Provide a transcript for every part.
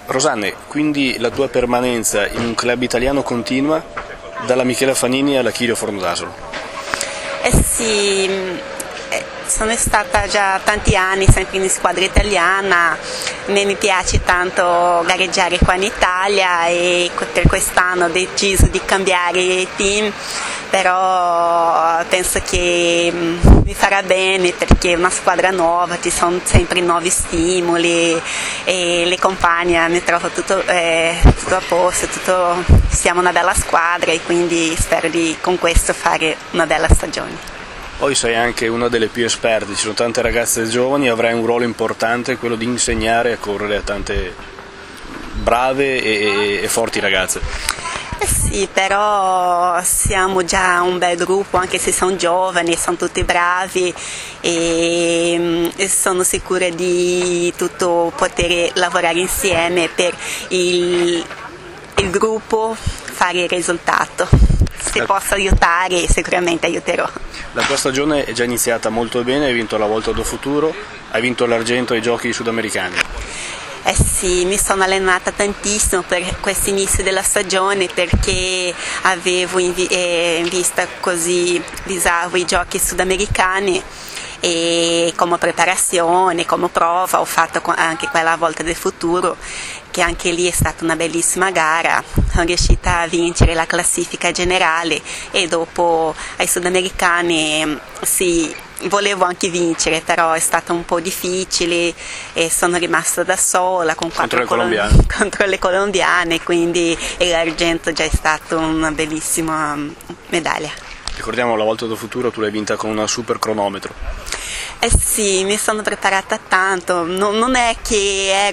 Rosanne, quindi la tua permanenza in un club italiano continua dalla Michela Fanini alla Chilio Formosasolo? Sì, sono stata già tanti anni sempre in squadra italiana, mi piace tanto gareggiare qua in Italia e per quest'anno ho deciso di cambiare team, però penso che mi farà bene perché è una squadra nuova, ci sono sempre nuovi stimoli e le compagne mi trovo tutto a posto, siamo una bella squadra e quindi spero di con questo fare una bella stagione. Poi sei anche una delle più esperte, ci sono tante ragazze giovani, avrai un ruolo importante, quello di insegnare a correre a tante brave e forti ragazze. Sì, però siamo già un bel gruppo, anche se sono giovani, sono tutti bravi e sono sicura di tutto poter lavorare insieme per il gruppo fare il risultato. Se posso aiutare sicuramente aiuterò. La tua stagione è già iniziata molto bene, hai vinto la Volta do Futuro, hai vinto l'argento ai Giochi sudamericani. Sì, mi sono allenata tantissimo per questo inizio della stagione perché avevo in vista così visavo i Giochi sudamericani e come preparazione, come prova ho fatto anche quella Volta del Futuro, che anche lì è stata una bellissima gara, sono riuscita a vincere la classifica generale e dopo ai sudamericani volevo anche vincere, però è stato un po' difficile e sono rimasta da sola contro le colombiane, quindi l'argento già è stata una bellissima medaglia. Ricordiamo la Volta del Futuro tu l'hai vinta con una super cronometro. Sì, mi sono preparata tanto, non è che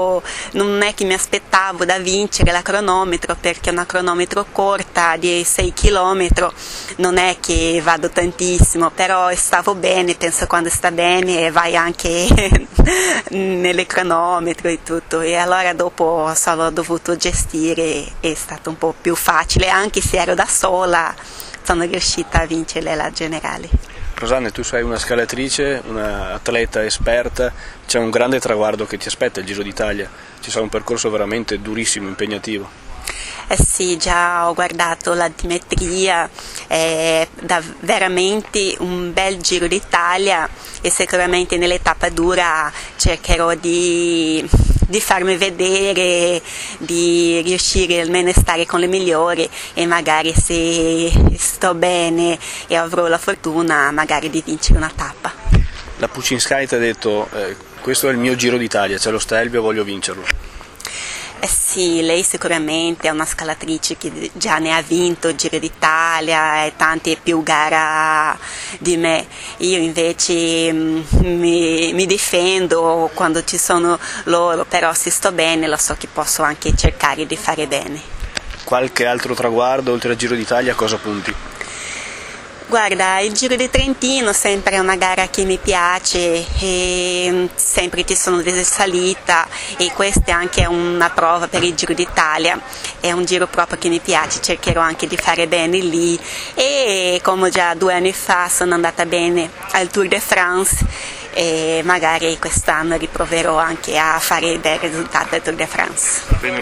mi aspettavo da vincere la cronometro perché è una cronometro corta di 6 km, non è che vado tantissimo, però stavo bene, penso quando sta bene vai anche nelle cronometro e tutto e allora dopo sono dovuto gestire, è stato un po' più facile, anche se ero da sola sono riuscita a vincere la generale. Rosanne, tu sei una scalatrice, un'atleta esperta, c'è un grande traguardo che ti aspetta, il Giro d'Italia, ci sarà un percorso veramente durissimo, impegnativo. Sì, già ho guardato l'altimetria, è veramente un bel Giro d'Italia e sicuramente nell'etapa dura cercherò di farmi vedere, di riuscire almeno a stare con le migliori e magari se sto bene e avrò la fortuna magari di vincere una tappa. La Puccinskaya ti ha detto questo è il mio Giro d'Italia, c'è lo Stelvio, voglio vincerlo. Sì, lei sicuramente è una scalatrice che già ne ha vinto il Giro d'Italia e tante più gare di me. Io invece mi difendo quando ci sono loro, però se sto bene lo so che posso anche cercare di fare bene. Qualche altro traguardo oltre al Giro d'Italia, cosa punti? Guarda, il Giro di Trentino sempre è una gara che mi piace e sempre ci sono delle salite e questa è anche una prova per il Giro d'Italia, è un giro proprio che mi piace, cercherò anche di fare bene lì e come già 2 anni fa sono andata bene al Tour de France e magari quest'anno riproverò anche a fare dei risultati al Tour de France.